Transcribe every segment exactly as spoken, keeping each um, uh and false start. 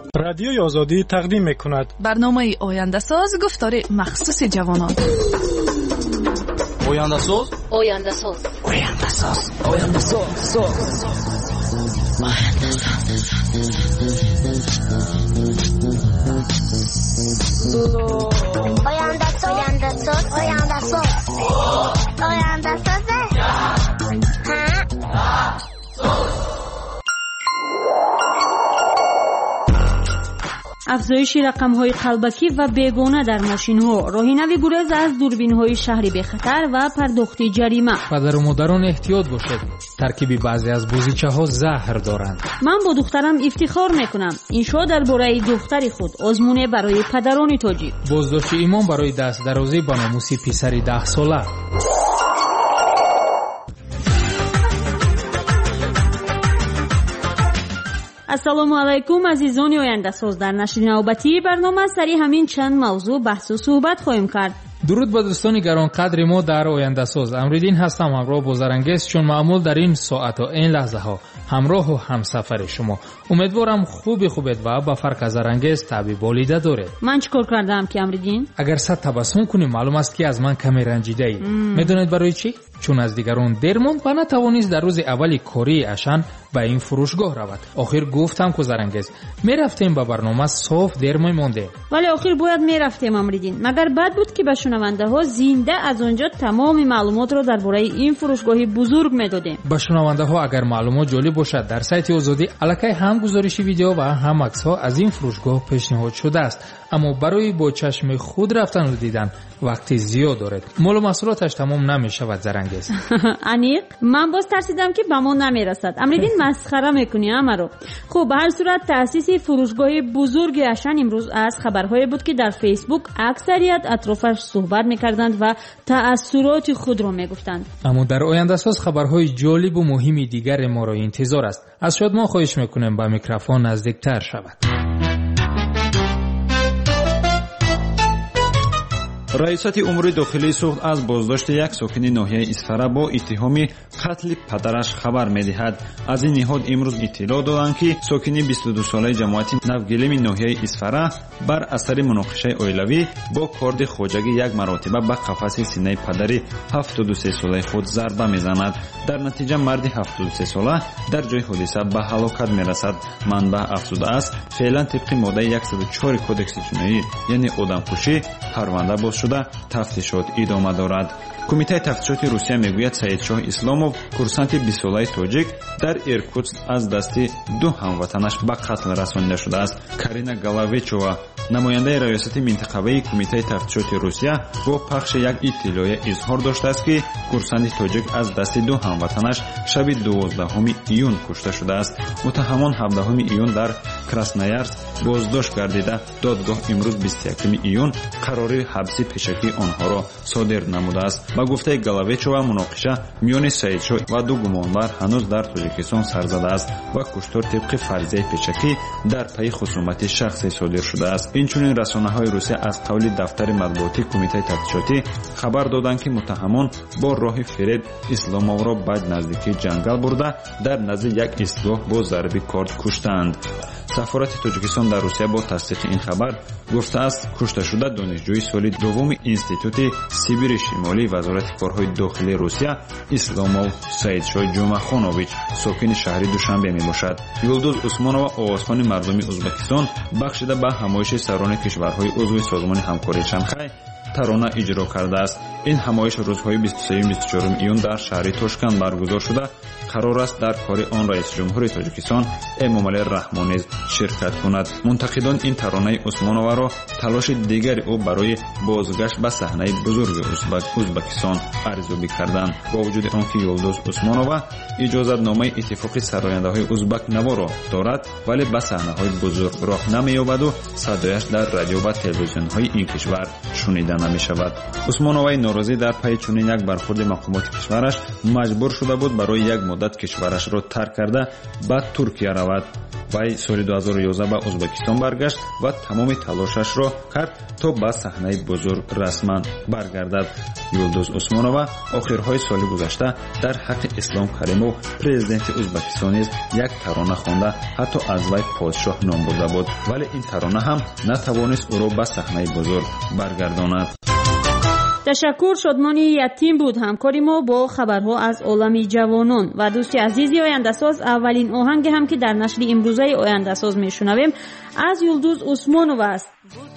رادیوی آزادی تقدیم می‌کند برنامه آینده ساز گفتار مخصوص جوانان. آینده ساز آینده ساز آینده ساز آینده ساز آینده ساز آینده ساز آینده ساز آینده ساز افزایش رقم‌های قلبکی و بیگانه در ماشین‌ها، راهنمای گریز از دوربین‌های شهری به خطر و پرداخت جریمه. پدر و مادران احتیاط باشید. ترکیب بعضی از بازیچه‌ها زهر دارند. من با دخترم افتخار می‌کنم. اینشا درباره دختر خود آزمونه برای پدران تاجیک. بازداشت ایمان برای دست درازی به ناموس پسری ده ساله. السلام علیکم عزیزان آینده ساز. در نشر نوبتی برنامه سری همین چند موضوع بحث و صحبت خواهیم کرد. درود به دوستان گرانقدر ما در آینده ساز. امروزین هستم همراه با زرنگیز چون معمول در این ساعت و این لحظه ها همراه و همسفر شما. امیدوارم خوبی خوبید و با فرق از زرنگیز طبیع بالیده داره. من چیکار کردم که امروزین؟ اگر صد تبسم کنی معلوم است که از من کمی رنجیده ای. میدونید برای چی؟ چون از دیگران دیر موند و نتوانست در روز اولی کاری اشن به این فروشگاه رود. آخر گفتم که زرنگیز میرفتیم به برنامه صاف دیر مونده. ولی آخر باید میرفتیم امروزین. مگر بد بود که به شنونده ها زنده از اونجا تمام معلومات رو درباره این فروشگاه بزرگ میدادیم. به شنونده ها اگر معلومات جالب باشد در سایت آزادی الکی هم گزارش ویدیو و هم عکس ها از این فروشگاه پیشنهاد شده است. اما برای با چشم خود رفتن و دیدن وقتی زیاد دارد. مال مسئولاتش تمام نمیشود زرنگیز. انیق من باز ترسیدم که به ما نمیرسد. امروزین مسخره میکنی امرو. خب به هر صورت تأسیس فروشگاه بزرگ اشن امروز از خبرهای بود که در فیسبوک اکثریت اطرافش صحبت میکردند و تأثیرات خود را میگفتند. اما در آینده ساز خبرهای جالب و مهمی دیگر ما را انتظار است. از شما خواهش میکنیم به میکروفون نزدیکتر شود. раисати умури дохилии суғд аз боздошти як сокини ноҳияи исфара бо иттиҳоми қатли падараш хабар медиҳад. аз ин ниҳод имрӯз иттилоъ доданд ки сокини бисту ду солаи ҷамоати навгилими ноҳияи исфара бар асари муноқишаи оилавӣ бо корди хоҷагӣ як маротиба ба қафаси синаи падари ҳафтоду се солаи худ зарба мезанад. дар натиҷа марди ҳафтоду се сола дар ҷои ҳодиса ба ҳалокат мерасад. манбаъ афзудааст феълан тибқи моддаи яксаду чори кодекси ҷиноӣ яъне одамкушӣ парванда боз шуда тафтишот идома дорад. кумитаи тафтишоти русия мегӯяд саидшоҳ исломов курсанти бист солаи тоҷик дар иркутск аз дасти ду ҳамватанаш ба қатл расонида шудааст. карина галавечова намояндаи раёсати минтақавии кумитаи тафтишоти русия бо пахши як иттилоия изҳор доштааст ки курсанти тоҷик аз дасти ду ҳамватанаш шаби дувоздаҳуми июн кушта шудааст. муттаҳамон ҳабдаҳуми июн дар красноярск боздошт гардида додгоҳ имрӯз бисту якуми июн қарори ҳабси пешакии онҳоро содир намудааст. ба гуфтаи галавечова муноқиша миёни саидшоҳ ва ду гумонбар ҳанӯз дар тоҷикистон сар задааст ва куштор тибқи фарзияи пешакӣ дар пайи хусумати шахсе содир шудааст. инчунин расонаҳои русия аз қавли дафтари матбуотии кумитаи тафтишотӣ хабар доданд ки муттаҳамон бо роҳи фиреб исломовро ба наздикии ҷангал бурда дар назди як истгоҳ бо зарби корд куштаанд. сафорати тоҷикистон дар русия бо тасдиқи ин хабар гуфтааст кушташуда донишҷӯи соли дуввуми институти сибири шимолии вазорати корҳои дохилии русия исломов саидшоҳ ҷумахонович сокини шаҳри душанбе мебошад. юлдуз усмонова овозхони мардуми ӯзбекистон бахшида ба ҳамоиши сарони кишварҳои узви созмони ҳамкории шанхай тарона иҷро кардааст. ин ҳамоиш рӯзҳои бисту сеюм бисту чорум июн дар шаҳри тошканд баргузор шуда қарор аст дар кори он раиси ҷумҳури тоҷикистон эмомалӣ раҳмонӣ ширкат кунад. мунтақидон ин таронаи усмоноваро талоши дигари ӯ барои бозгашт ба саҳнаи бузурги ӯзбекистон арзёбӣ карданд. бо вуҷуди он ки юлдуз усмонова иҷозатномаи иттифоқи сарояндаҳои ӯзбакнаворо дорад вале ба саҳнаҳои бузург роҳ намеёбаду садояш дар радио ва телевизионҳои ин кишвар шунида می شود. عثمانوی نوروزی در پی چنین یک برخورد مقامات کشورش مجبور شده بود برای یک مدت کشورش را ترک کرده به ترکیه رود. وی سال دو هزار و یازده به ازبکستان برگشت و تمام تلاشش را کرد تا به صحنه بزرگ رسما برگردد. یولدوز عثمانова آخرهای سال گذشته در حق اسلام کریمов پرزیدنت ازبکستان یک ترانه خوانده، حتی از وی پادشاه نام برده بود، ولی این ترانه هم نتوانست او را به صحنه بزرگ برگرداند. تشکر. شادمانی یتیم بود همکاری ما با خبرها از عالم جوانان. و دوستی عزیزی آینده‌ساز، اولین آهنگ هم که در نشر امروزه آینده‌ساز میشنویم از یولدوز عثمانova است.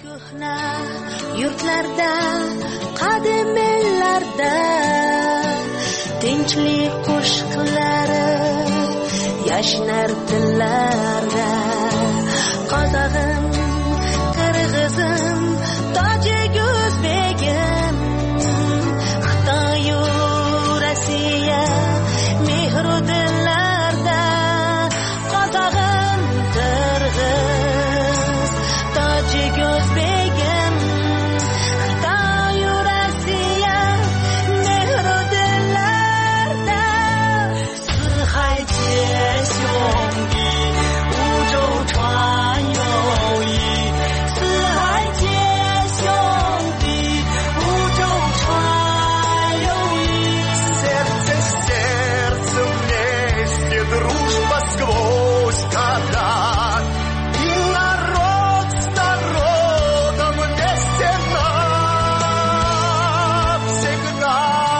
yurtlarda qadim ellarda tinchlik qo'shiqlari yashnar tillarda qozog'im qirg'izim tojik o'zbegim xitoyu rossiya mehru dillarda qozog'im qirg'iz tojik o'zbegim xitoyu rossiya mehru dillarda sirhaychi siongi ujo chuan yoyi sirhaychi siongi ujo chuan yoyi сердце с сердцем вместе дружба сквозь года и народ с народом вместе навсегда.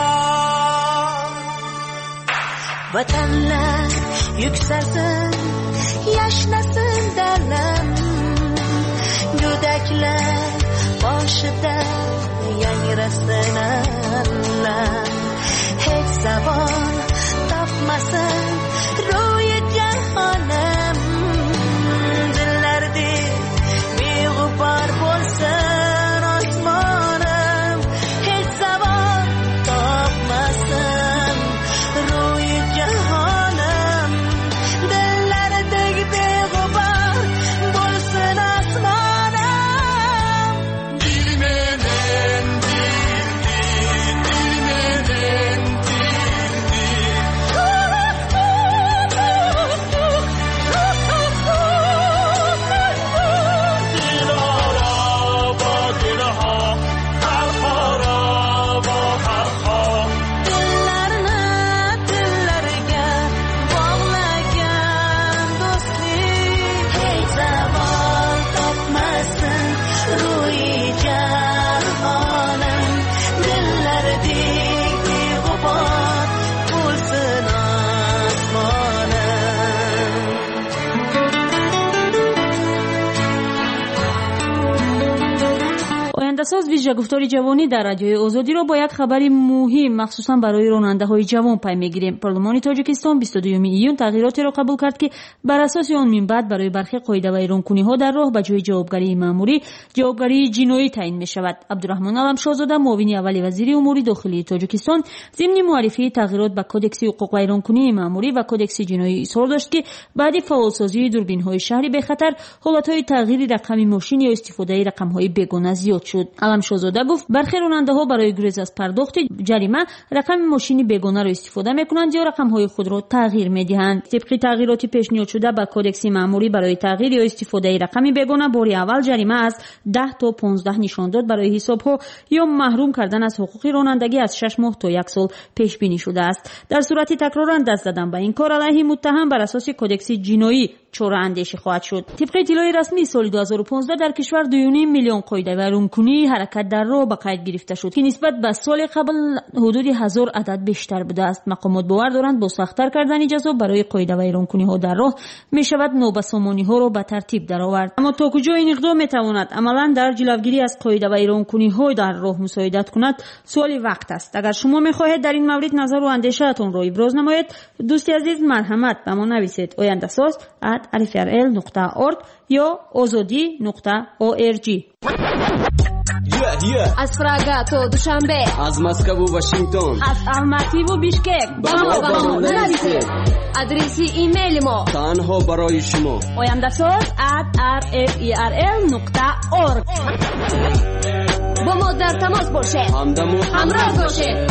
Vatanlar yükselsin, yaşlasın dalam, gödekler boshida yangrasin Allah. Hiç zavol topmasin ro'yi jahonim, dillarda beg'ubor bo'lsin osmonim. Hiç zavol topmasin ro'yi jahonim, dillarda beg'ubor bo'lsin osmonim. Dil menen dildi, dil menen dillarni dillarga bog'lagan do'stlik. Hech zavol topmasin ro'yi jahonim, dillardek beg'ubor bo'lsin osmonim. آینده‌ساز ویژه گفتاری جوانی در رادیوی آزادی را با یک خبری مهم مخصوصا برای راننده‌های جوان پی می‌گیریم. پارلمان تاجیکستان بیست و دوم ایون تغییراتی را قبول کرد که بر اساس آن من بعد برای برخی قاعده و ایران‌کنی‌ها در راه به جای جوابگری مأموری جوابگری جنایی تعیین می‌شود. عبدالرحمن علمشاهزاده معاون اول وزیر امور داخلی تاجیکستان ضمن معرفی تغییرات به کدکس حقوق و ایران‌کنی مأموری و کدکس جنایی اظهار داشت که بعد فعالسازی دوربین‌های شهری به خطر حالت‌های تغییر رقم ماشین یا استفاده رقم‌های بیگانه زیاد شد. علمشاهزاده گفت برخی راننده‌ها برای گریز از پرداخت جریمه رقم ماشین بیگانه را استفاده می‌کنند یا رقم‌های خود را تغییر می‌دهند. طبق تغییراتی پیشنهاد شده به کدکس مأموری برای تغییر یا استفاده رقم بیگانه بار اول جریمه از ده تا پانزده نشانداد برای حساب‌ها یا محروم کردن از حقوق رانندگی از شش ماه تا یک سال پیش بینی شده است. در صورت تکرار دست زدن به این کار علیه متهم بر اساس کدکس جنایی چاره اندیشی خواهد شد. طبق اطلاع رسمی سال دو هزار و پانزده در کشور دو و نیم میلیون قاعده و ایران‌کنی حرکت در راه به قید گرفته شد که نسبت به سال قبل حدود هزار عدد بیشتر بوده است. مقامات باور دارند با سخت‌تر کردن جزا برای قاعده و ایران‌کنی‌ها در راه می‌شود نوبسامانی‌ها را به ترتیب درآورد. اما تا کجا این اقدام می‌تواند عملاً در جلوگیری از قاعده و ایران‌کنی‌ها در راه مساعدت کند سوال وقت است. اگر شما می‌خواهید در این مورد نظر و اندیشه‌تان را ابراز نمایید، دوستی عزیز مرحمت به ما نویسید. آینده‌ساز ات الف ار ال نقطه اورگ یا آزادی نقطه او ار جی. از پراگا تا دوشنبه، از مسکو و واشنگتن، از الماتی و بیشکک با ما با ما نویسید. آدرسی ایمیل ما تنها برای شما آینده‌ساز ات ار اف ای ار ال نقطه اورگ. با ما باز در تماس باشه، همدم و همراه باشه.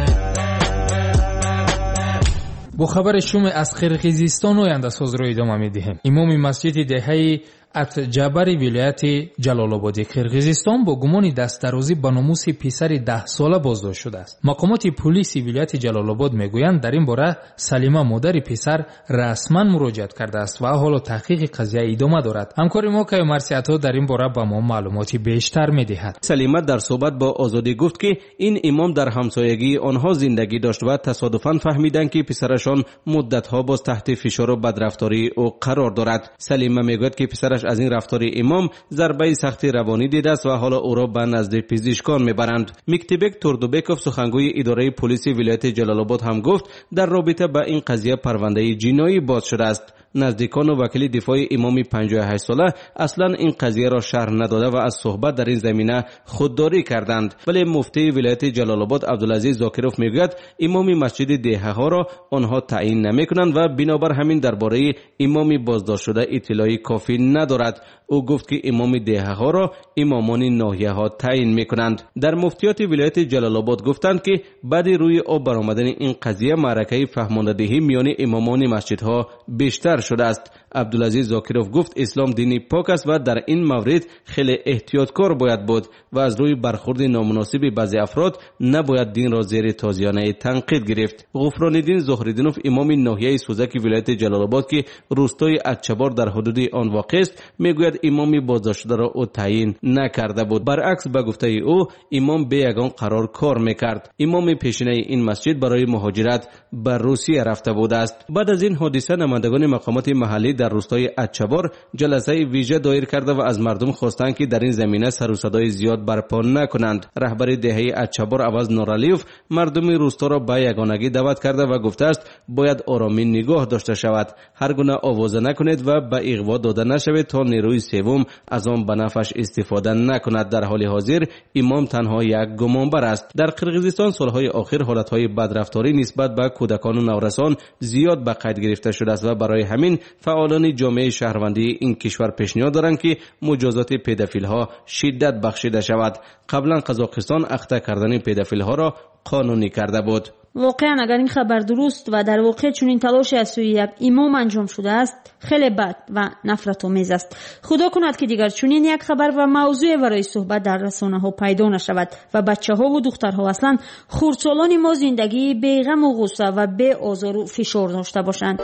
با خبر شوم از قرقیزستان آینده ساز رو ادامه می‌دهیم. امام مسجد دهه ات جبری ولایت جلال آباد قرقیزستان با گمان دست‌درازی به ناموس پسر ده ساله بازداشت شده است. مقامات پلیس ولایت جلال آباد میگویند در این باره سلیمه مادر پسر رسما مراجعه کرده است و حالا تحقیق قضیه ادامه دارد. همکار ما که مرسیاتا در این باره به ما معلوماتی بیشتر می‌دهد. سلیمه در صحبت با آزادی گفت که این امام در همسایگی آنها زندگی داشت و تصادفاً فهمیدند که پسرشان مدت‌ها باز تحت فشار و بدرفتاری او قرار دارد. سلیمه میگوید که پسرش از این رفتار امام ضربه سختی روانی دیده است و حالا او را به نزد پزشکان میبرند. مکتبک توردوبکوف سخنگوی اداره پلیس ولایت جلال آباد هم گفت در رابطه با این قضیه پرونده جنایی باز شده است. نزدیکان و وکیل دفاع امام پنجاه و هشت ساله اصلا این قضیه را شرح نداده و از صحبت در این زمینه خودداری کردند. ولی مفتی ولایت جلال آباد عبدالعزیز زاکروف میگوید امام مسجد دهه ها را آنها تعیین نمیکنند و بنابر همین درباره امام بازداشت شده اطلاعی کافی ندارد. او گفت که امام دهه ها را امامان ناحیه ها تعیین میکنند. در مفتیات ولایت جلال آباد گفتند که بعد روی آب برآمدن این قضیه معرکه فهماندهی میان امامان مسجدها بیشتر شده است. عبدالعزیز زاکروف گفت اسلام دینی پاک است و در این مورد خیلی احتیاطکار باید بود و از روی برخورد نامناسب بعضی افراد نباید دین را زیر تازیانه تنقید گرفت. غفران‌الدین زهرالدینوف امام ناحیه سوزک ولایت جلال آباد که روستای اچبار در حدود آن واقع است میگوید امام بازداشت شده را او تعیین نکرده بود. برعکس به گفته او امام به یگان قرار کار میکرد. امام پیشینه این مسجد برای مهاجرت به روسیه رفته بود است. بعد از این حادثه نمایندگان مقامات محلی در روستای اچبار جلسه ویژه دایر کرده و از مردم خواستند که در این زمینه سر و صدای زیاد برپا نکنند. رهبر دهه اچبار عوض نورالیوف مردم روستا را به یگانگی دعوت کرده و گفته است باید آرامی نگاه داشته شود، هر گونه آوازه نکنید و به اغوا داده نشوید تا نیروی سوم از آن به نفعش استفاده نکند. در حال حاضر امام تنها یک گمانبر است. در قرقیزستان سالهای آخر حالتهای بدرفتاری نسبت به کودکان و نورسان زیاد به قید گرفته شده است و برای همین فعالان جامعه شهروندی این کشور پیشنهاد دارند که مجازات پدافیل ها شدت بخشیده شود. قبلا قزاقستان اخته کردن پدافیل ها را قانونی کرده بود. واقعا اگر این خبر درست و در واقع چون این تلاش از سوی یک امام انجام شده است خیلی بد و نفرت آمیز است. خدا کند که دیگر چنین یک خبر و موضوع برای صحبت در رسانه ها پیدا نشود و بچه ها و دخترها اصلا خردسالان ما زندگی بی غم و غصه و بی آزار و فشار داشته باشند.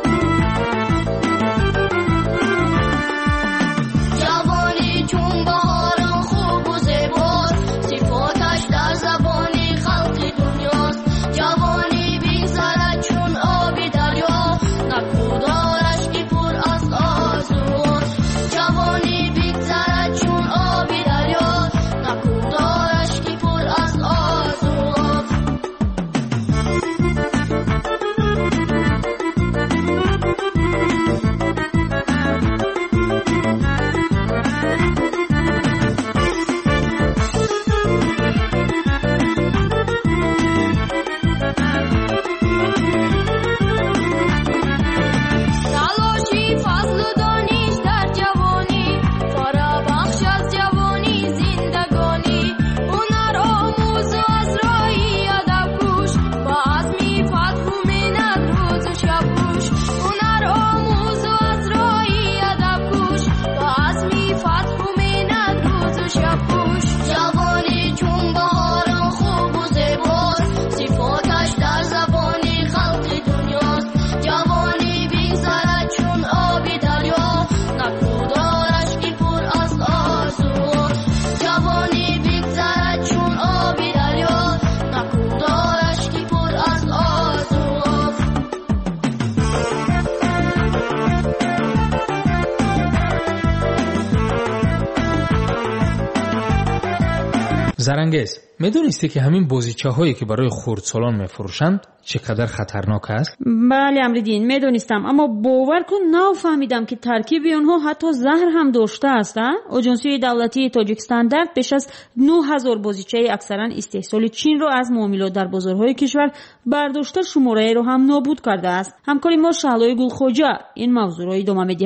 زرنگیز، میدونستی که همین بازیچه هایی که برای خردسالان میفروشند چقدر خطرناک است؟ بله امریدین میدونستم، اما باور کن نفهمیدم که ترکیب اونها حتی زهر هم داشته است. اجنسی دولتی تاجیکستان در بیش از نه هزار بازیچه اکثرا استحصال چین را از معاملات در بازارهای کشور برداشته شماره رو هم نابود کرده است. همکار ما شعلای گلخوجا این موضوع را ادامه میدهد.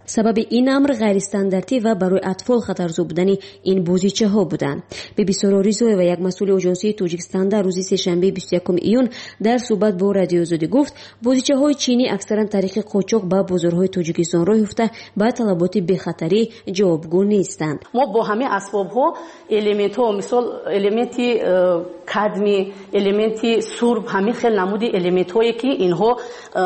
سبب این امر غیر استانداردی و برای اطفال خطرزا بودن این بازیچه ها بودند. بیبی سراری زوی و یک مسئول آژانسی تاجیکستان در روز سه‌شنبه بیست و یکم ایون در صحبت با رادیو آزادی گفت بازیچه های چینی اکثرا طریق قاچاق به بازارهای تاجیکستان راه یافته با طلبات بخطری جوابگو نیستند. ما با همه اسباب ها الیمنت ها مثال الیمنتی کدمی الیمنتی سرب همین خیلی نمودی الیمنت هایی که اینها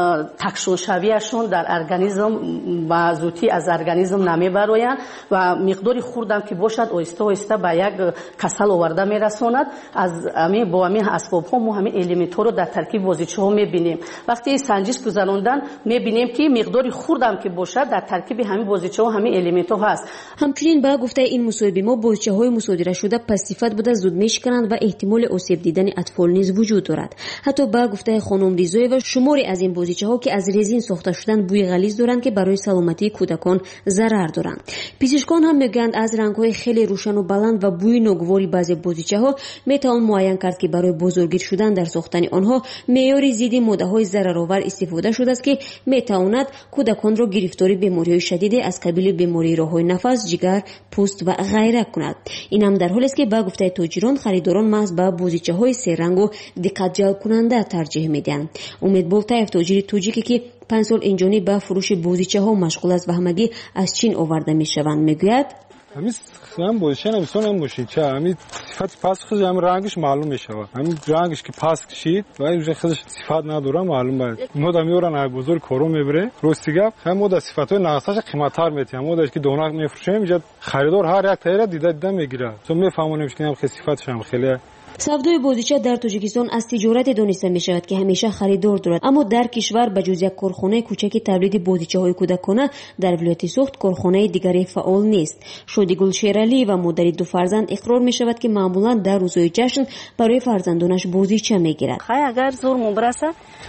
تکشون شویشون در ارگانیسم و زودی از ارگانیسم نمیبراین و مقداری خوردم که باشد آهسته آهسته به یک کسل آورده میرساند. از همین با همین اسباب ها ما همین الیمنت ها رو در ترکیب بازیچه ها میبینیم. وقتی سنجش گذراندن میبینیم که مقداری خوردم که باشد در ترکیب همین بازیچه ها همین الیمنت ها هست. همچنین با گفته این مصاحبه ما بازیچه های مصادره شده پس صفت بوده زود میشکنند و احتمال آسیب دیدن اطفال نیز وجود دارد. حتی با گفته خانم ریزوی و شماری از این بازیچه ها که از رزین ساخته شدن بوی غلیظ دارند که برای سلامتی کودکان ضرر دارند. پزشکان هم میگویند از رنگ‌های خیلی روشن و بلند و بوی ناگواری بعضی بازیچه‌ها میتوان معین کرد که برای بزرگگیر شدن در ساختن آنها معیار ضد ماده‌های ضررآور استفاده شده است که میتواند کودکان را گرفتار بیماری‌های شدید از قبیل بیماری راه‌های نفس، جگر، پوست و غیره کند. این هم در حالی است که با گفته تاجران خریداران محض به بازیچه‌های سه رنگ و دقت جلب کننده ترجیح میدن. امید بولتاєв تاجر توجیکی که پنج سال اینجانی به فروش بازیچه ها مشغول است و همگی از چین آورده می شوند میگوید همین هم بازیچه نمیسون هم بازیچه همین صفت پس خودش هم رنگش معلوم میشه همین رنگش که پس کشید و این خودش صفت نداره معلوم باید اونها دم میورن از بزرگ کارو میبره راستی گپ هم مود صفات های ناقصش قیمت‌تر میتیم مودش که دونه میفروشه میشه خریدار هر یک تایره دیده دیده میگیره چون میفهمونیم که هم صفاتش هم خیلی. سودای بازیچه در تاجیکستان از تجارت دانسته می شود که همیشه خریدار دارد، اما در کشور بجز یک کارخانه کوچک تولید بازیچه های کودکانه در ولایت سوخت کارخانه دیگری فعال نیست. شادیگل شیرالی و مادر دو فرزند اقرار می شود که معمولا در روزهای جشن برای فرزندانش بازیچه می گیرد. خیلی اگر زور مبرسه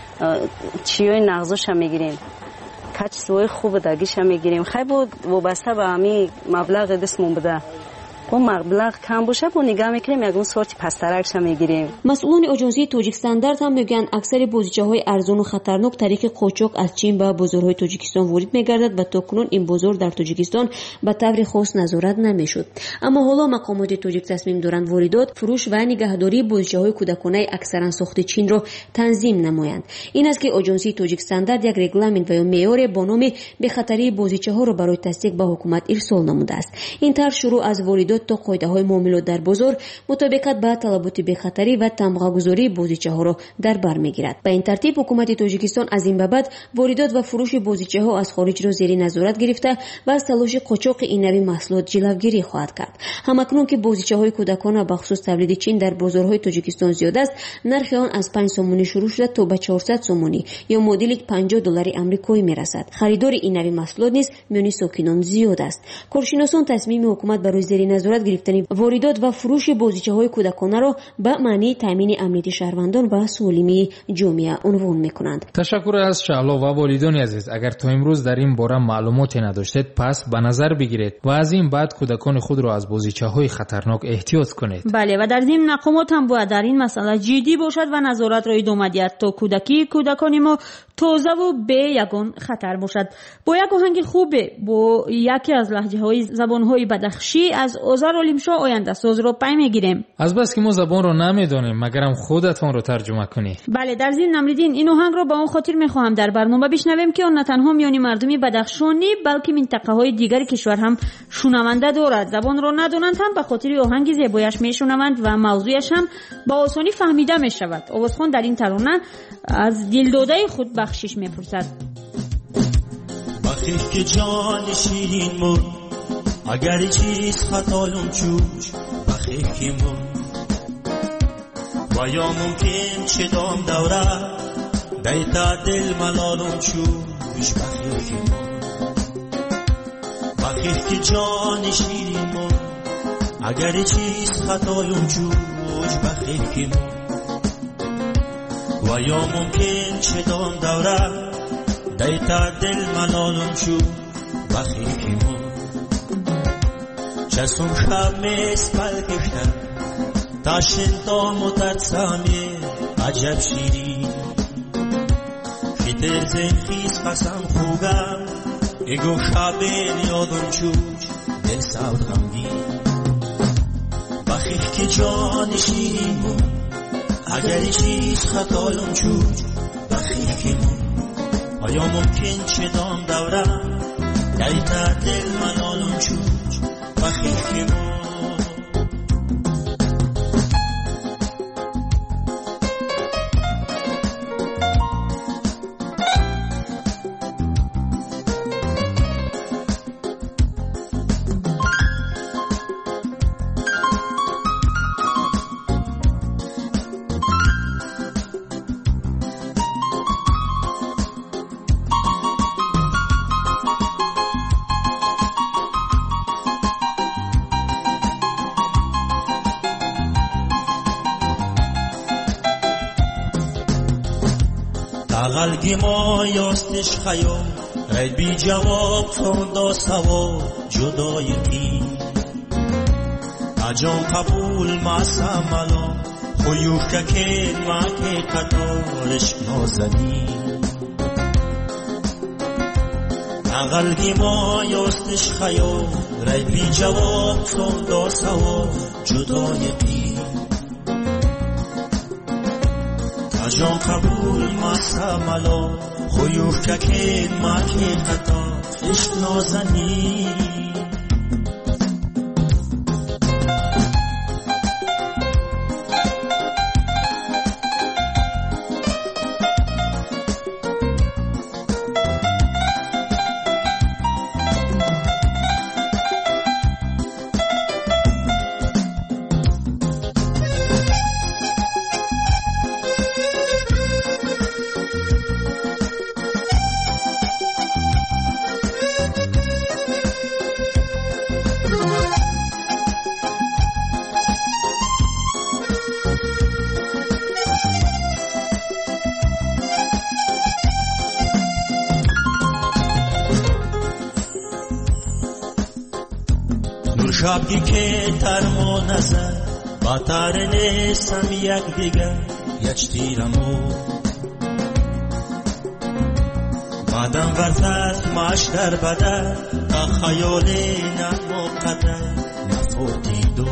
چیای نغزش هم می گیریم کچ سوی خوب داگیش هم می گیریم. خیلی بود وابسته به همین مبلغ دستمون بده و مبلغ کم باشه با نگاه میکنیم یک اون سورتی پسترکش هم میگیریم. مسئولان آژانسی تاجیکستان هم میگن اکثر بازیچه های ارزان و خطرناک طریق قاچاق از چین به بازارهای تاجیکستان وارد میگردد و تاکنون این بازار در تاجیکستان به طور خاص نظارت نمیشد. اما حالا مقامات تاجیک تصمیم دارند واردات، فروش و نگهداری بازیچه های کودکانه اکثرا ساخت چین را تنظیم نمایند. این است که آژانسی تاجیکستان یک رگلامنت و معیار با نام به خطری بازیچه ها را برای تصدیق به حکومت ارسال نموده است. این طرح شروع از واردات تا قاعده‌های معاملات در بازار مطابقت با طلبات بخطری و تمغه‌گذاری بازیچه‌ها را در بر می‌گیرد. به این ترتیب حکومت تاجیکستان از این بابت واردات و فروش بازیچه‌ها از خارج را زیر نظارت گرفته و از تلاش قاچاق این نوع محصولات جلوگیری خواهد کرد. همکنون که بازیچه‌های کودکانه به خصوص تولید چین در بازارهای تاجیکستان زیاد است، نرخ آن از پنج سومونی شروع شده تا به چهارصد سومونی یا معادل پنجاه دلار آمریکایی میرسد. خریدار این نوع محصولات نیز میان ساکنان زیاد است. کارشناسان تصمیم حکومت برای زیر نظارت گرفتن واردات و فروش بازیچه‌های کودکانه را به معنی تامین امنیت شهروندان و سالمی جامعه عنوان می‌کنند. تشکر از شعلا و والدین عزیز. اگر تا امروز در این باره معلوماتی نداشتید پس به نظر بگیرید و از این بعد کودکان خود را از بازیچه‌های خطرناک احتیاط کنید. بله و در ضمن مقامات هم باید در این مسئله جدی باشد و نظارت را ادامه دهد تا کودکی کودکان ما تازه و به یگان خطر باشد. با یک آهنگ خوبه با یکی از لهجه‌های زبان‌های بدخشی از آذر علیمشاه آینده ساز را پی می‌گیریم. از بس که ما زبان را نمی‌دانیم مگرم خودتون را ترجمه کنی. بله در ضمن نمریدین این آهنگ را با اون خاطر می‌خواهم در برنامه بشنویم که آن نه تنها میانی مردمی بدخشانی بلکه منطقه‌های دیگر کشور هم شنونده دارد. زبان را ندانند هم به خاطر آهنگ زیبایش میشنوند و موضوعش هم با آسانی فهمیده می‌شود. آوازخوان در این ترانه از دلداده خود بخشش می‌پرسد. وقتی که جان شیرین مو اگر چیز خطالم چوش بخیر مو و یا ممکن چه دام دوره دیتا دل ملالم چوش بخیر مو وقتی که جان شیرین مو اگر چیز خطالم چوش بخیر مو و یا ممکن چه دام دوره دیتا دل ملالم شو بخیر مو چسم شب میس پل کشتن تاشن تا مترسامی عجب شیرین خیتر زن خیز قسم خوگم میگو شبین یادم چوچ دل سود غمگین بخیر که جانشینیم اگر چیز خطالم چوچ بخیر که آیا ممکن چه دام دورم دیتا دل منالم چوچ بخیر که غلگی ما یاستش خیال رای بی جواب فردا سوا جدای کی اجام قبول معصم الان خویوف که که ما که قطارش نازنی غلگی ما یاستش خیال رای بی جواب فردا سوا جدای کی جان قبول مسا ملا خویوف که که ما که قطع عشق نازنی شبی که ترمو نزد با تر نیستم یک دیگر یک تیرمو مادم ورزد ماش در بدر تا خیالی نمو قدر نفوتی دو.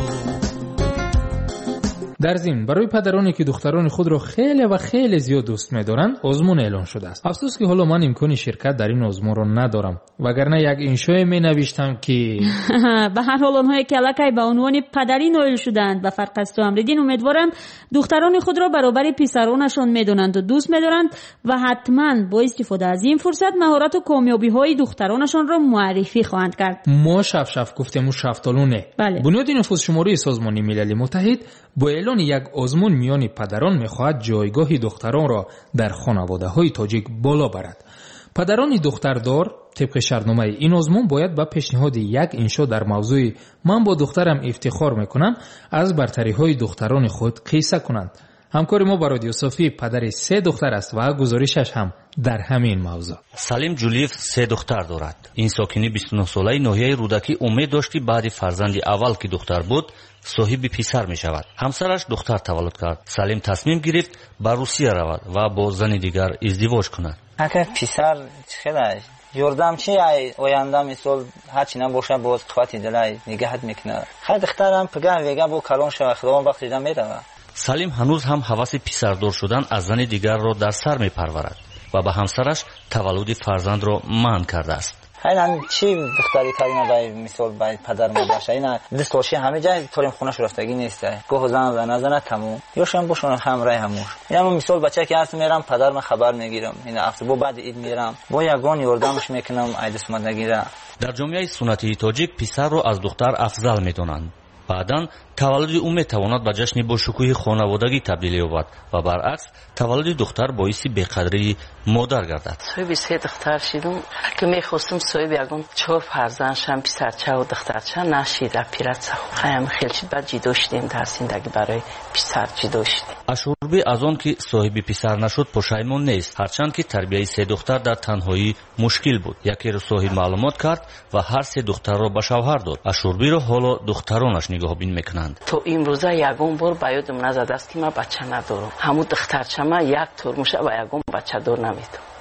در ضمن برای پدرانی که دختران خود را خیلی و خیلی زیاد دوست می‌دارند آزمون اعلان شده است. افسوس که حالا من امکان شرکت در این آزمون را ندارم وگرنه یک انشای می‌نوشتم که به هر حال آنهایی که الکی به عنوان پدری نائل شدند و فرق از تو امریدین امیدوارم دختران خود را برابر پسرانشان می‌دانند و دوست می‌دارند و حتما با استفاده از این فرصت مهارت و کامیابی‌های دخترانشان را معرفی خواهند کرد. ما شف شف گفتیم و شفتالونه. بله. بنیاد نفوذ شماره سازمان ملل متحد با اعلان یک آزمون میان پدران میخواهد جایگاه دختران را در خانواده‌های تاجیک بالا برد. پدران دختردار طبق شرطنامه این آزمون باید با پیشنهاد یک انشا در موضوع من با دخترم افتخار میکنم از برتری‌های دختران خود قصه کنند. همکار ما با رادیو صافی پدر سه دختر است و گزارشش هم در همین موضوع. سلیم جولیف سه دختر دارد. این ساکنی بیست و نه ساله ناحیه رودکی امید داشتی بعد فرزند اول که دختر بود صاحب پسر می شود. همسرش دختر تولد کرد. سلیم تصمیم گرفت به روسیه رود و با زن دیگر ازدواج کند. اگر پسر خیلی یاردمچی آینده مثال هرچی نباشه باز قوت دل نگهت میکنه. خیلی دخترم پگاه ویگا با کلان شود خدا وقتی دم میره. سلیم هنوز هم هوس پسردار شدن از زن دیگر را در سر می پرورد و به همسرش تولد فرزند را منع کرده است. این چی دختری کردیم برای مثال برای پدر مادرش این دستاشی همه جای توریم خونش رفتگی نیست. گاه زن و نزنه تموم یاشم باشون همراه هموش. اینا مثال بچه که هست میرم پدرم خبر میگیرم. این هفته با بعد عید میرم با یگان یاردمش میکنم عید اسمت نگیره. در جامعه سنتی تاجیک پسر را از دختر افضل میدونند. بعداً تولد او میتواند به جشن با شکوه خانوادگی تبدیل یابد و برعکس تولد دختر باعث بی‌قدری مادر گردد. صاحب سه دختر شدم که میخواستم صاحب یگان چهار فرزند شم پسرچه و دخترچه نشید پیرچه خیلی خیلی شد بعد جدا شدیم در زندگی برای پسر جدا شدیم. اشوربی از آن که صاحب پسر نشد پشیمان نیست هرچند که تربیت سه دختر در تنهایی مشکل بود. یکی را صاحب معلومات کرد و هر سه دختر را به شوهر داد. اشوربی را حالا دخترانش نگاه بین میکنند. تو امروزه یگان بار به یادم نزد است که من بچه ندارم. همون دخترچه من یک ترموشه و یگان بچه دار نمیدم.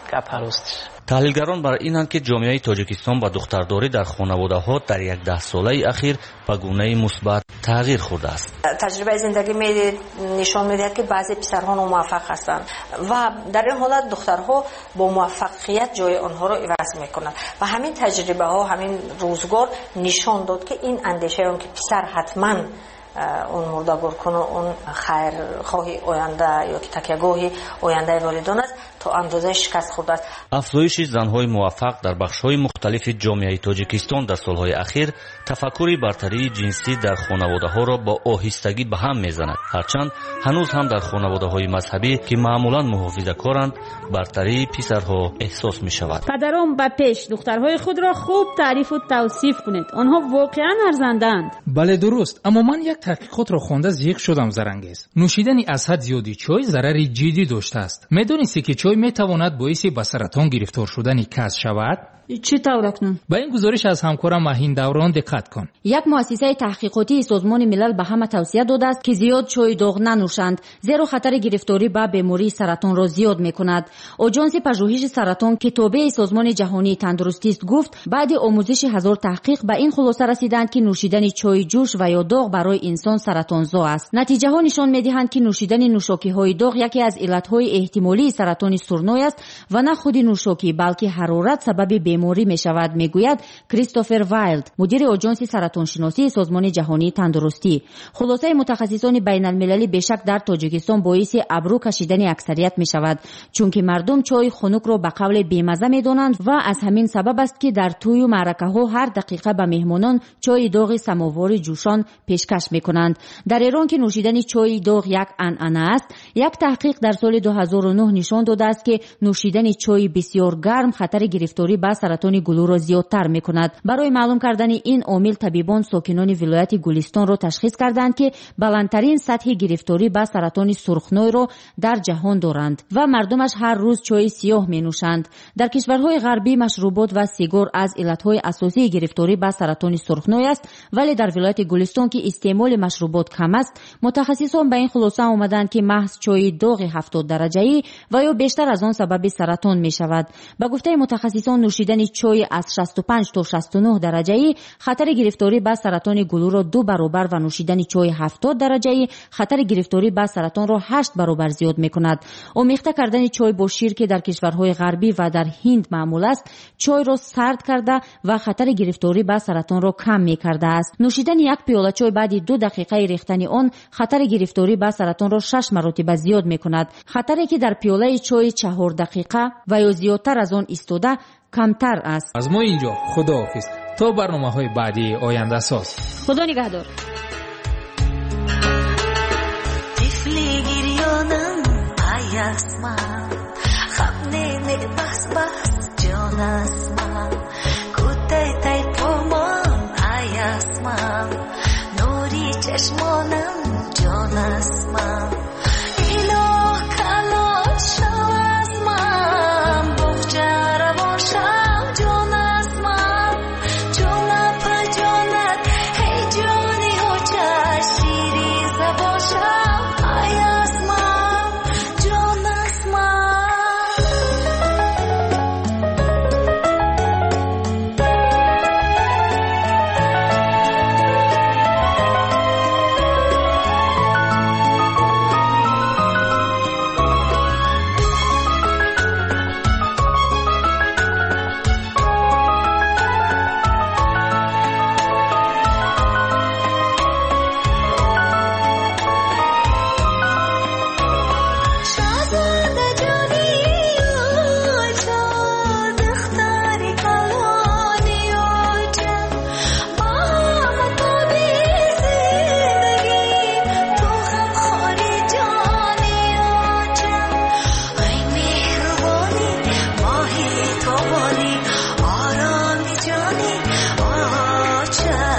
капарустиш. таҳлилгарон бар инанд ки ҷомеаи тоҷикистон ба духтардорӣ дар хонаводаҳо дар якдаҳсолаи ахир ба гунаи мусбат тағйир хӯрдааст. таҷрибаи зиндагӣ нишон медиҳад ки баъзе писарҳо номуваффақ ҳастанд ва дар ин ҳолат духтарҳо бо муваффақият ҷои онҳоро иваз мекунанд ва ҳамин таҷрибаҳо ҳамин рӯзгор нишон дод ки ин андешаи он ки писар ҳатман اون مردگور کنه اون خیر خواهی آینده یا که تکیه‌گاهی آینده والدان است تا اندازه شکست خورده است. افزایش زن‌های موفق در بخش‌های مختلف جامعه تاجیکستان در سال‌های اخیر تفکر برتری جنسی در خانواده‌ها را با آهستگی به هم می‌زند. هرچند هنوز هم در خانواده‌های مذهبی که معمولاً محافظه‌کارند برتری پسرها احساس می‌شود. پدران به پیش دخترهای خود را خوب تعریف و توصیف کنید. آنها واقعاً ارزندند. بله درست، اما من یک تحقیقات را خوانده زیق شدم زرانگیز. نوشیدن از حد زیادی چای ضرر جدی داشته است. می‌دانید که چای می‌تواند باعث به سرطان گرفتار شدن کس شود؟ چطور اکنون؟ با این گزارش از همکارم ماهین دوران دقت کن. یک مؤسسه تحقیقاتی سازمان ملل به همه توصیه داده است که زیاد چای داغ ننوشند زیرا خطر گرفتاری به بیماری سرطان را زیاد می‌کند. آژانس پژوهش سرطان که تابع سازمان جهانی تندرستی است گفت بعد آموزش هزار تحقیق به این خلاصه رسیدند که نوشیدن چای جوش و یا داغ برای انسان سرطانزا است. نتیجه ها نشان می‌دهند که نوشیدن نوشاکی‌های داغ یکی از علت‌های احتمالی سرطان سرنای است و نه خود نوشاکی بلکه حرارت سبب بیماری می‌شود، میگوید کریستوفر وایلد، مدیر آژانس سرطان شناسی سازمان جهانی تندرستی. خلاصه متخصصان بین‌المللی بیشک در تاجیکستان باعث ابرو کشیدن اکثریت می‌شود چون که مردم چای خنک را به قول بی‌مزه می‌دانند و از همین سبب است که در توی و معرکه‌ها هر دقیقه به مهمانان چای داغ سماوار جوشان پیشکش می‌کنند. در ایران که نوشیدن چای داغ یک عنعنه است، یک تحقیق در سال دو هزار و نه نشان داده است که نوشیدن چای بسیار گرم خطر گرفتاری به سرطان گلو را زیادتر می‌کند. برای معلوم کردن این عامل طبیبان ساکنان ولایت گلستان را تشخیص کردند که بلندترین سطح گرفتاری به سرطان سرخنای را در جهان دارند و مردمش هر روز چای سیاه می‌نوشند. در کشورهای غربی مشروبات و سیگار از علت‌های اساسی گرفتاری به سرطان سرخنای است، ولی در ولایت گلستان که استعمال مشروبات کم است، متخصصان به این خلاصه آمدند که محض چای داغ هفتاد درجه‌ای و یا بیشتر از آن سبب سرطان می‌شود. به گفته متخصصان نوشیدن چای از شصت و پنج تا شصت و نه درجه‌ای خطر گرفتاری به سرطان گلو را دو برابر و نوشیدن چای هفتاد درجه‌ای خطر گرفتاری به سرطان را هشت برابر زیاد می‌کند. آمیخته کردن چای با شیر که در کشورهای غربی و در هند معمول است، چای را سرد کرده و خطر گرفتاری به سرطان را کم می‌کرده است. نوشیدن یک پیاله چای بعد دو دقیقه ریختن آن خطر گرفتاری به سرطان را شش مرتبه زیاد می‌کند. خطری که در پیاله چای چهار دقیقه و یا زیادتر از آن ایستاده کمتر است. از ما اینجا خداحافظ تا برنامه‌های بعدی آینده ساز. خدا نگهدار. طفلی گریانم ayasma خبنه بس بس جان اسما کوته تای پومان ayasma نوری چشمانم جان اسما ایلو کلو شواسما بخچه روان شم جان اسما جانا پا جانت هی جانی هو چشیری زباشم ayasma جان اسما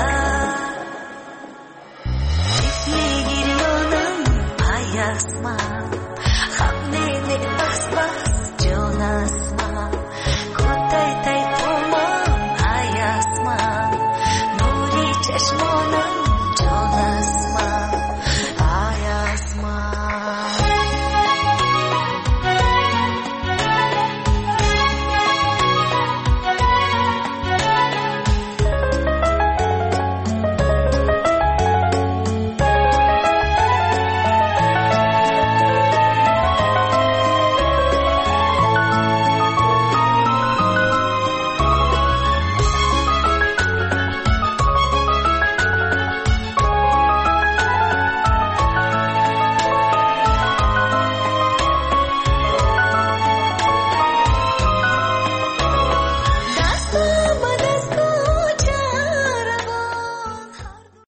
smile.